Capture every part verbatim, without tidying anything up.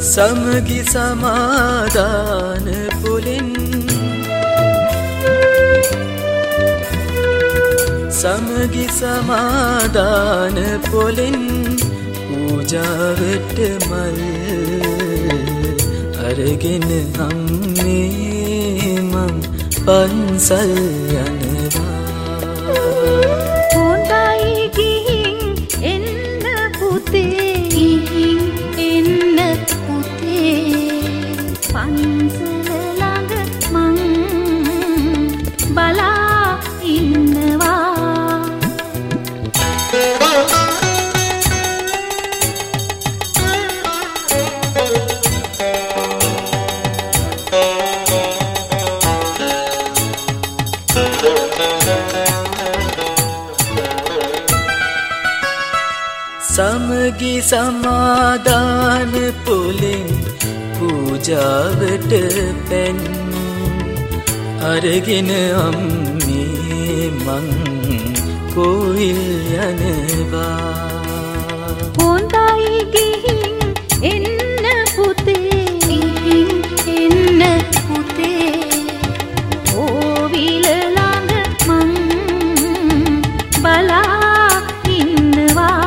සමගි සමාදාන පුලින් සමගි සමාදාන පොලින් පූජාවට මල් අරගෙන අම්මේ මං පන්සල් යනවා. හොඳයි ගිහින් එන්න පුතේ, ගිහින් එන්න පුතේ, පන්සල ළඟ මං බලා ඉන්නවා. සමගි සමාදාන පුලින් පූජාවට පැන් අරගෙන අම්මේ මං කොයිල් යනවා. හොඳයි ගිහින් එන්න පුතේ, ගිහින් එන්න පුතේ, ඕවිල ළඟ මං බලා ඉන්නවා.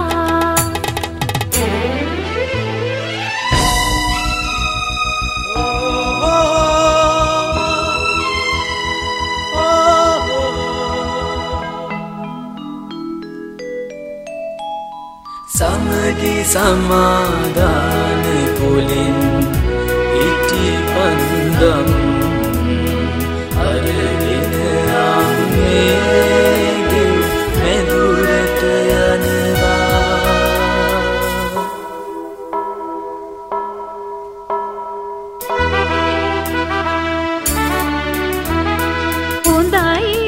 සමගි සමාදාන පුලින් ඉටි පන්දම් අරගෙන අම්මේගේ මැදුරට යනවා. හොඳයි